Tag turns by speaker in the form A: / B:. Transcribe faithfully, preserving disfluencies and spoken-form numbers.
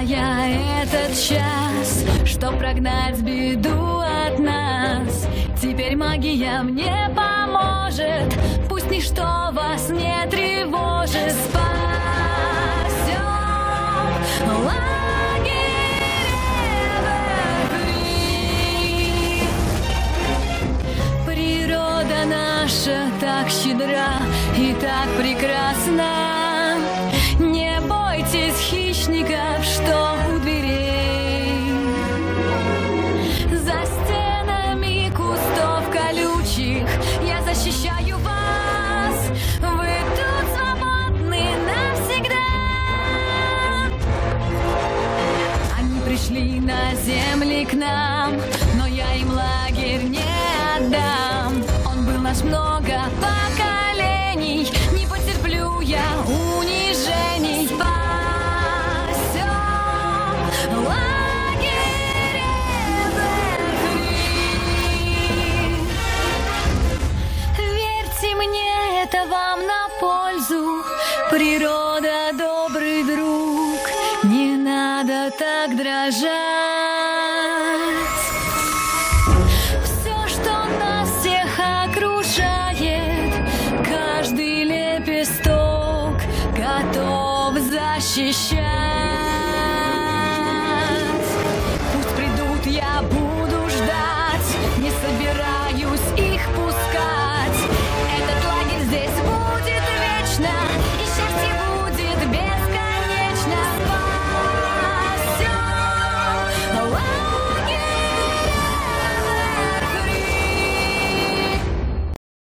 A: я этот час, чтоб прогнать беду от нас. Теперь магия мне поможет, пусть ничто вас не тревожит. Спасем лагерь Эвергрин. Природа наша так щедра и так прекрасна. Не бойтесь хищников, что у дверей. За стенами кустов колючих я защищаю вас. Вы тут свободны навсегда. Они пришли на земли к нам, но я им лагерь не отдам. Он был наш много поколений, не потерплю я унижений. Спасем лагерь Эвергрин. Верьте мне, это вам на пользу. Природа добрый друг, не надо так дрожать. Все, что нас всех окружает, каждый лепесток готов защищать.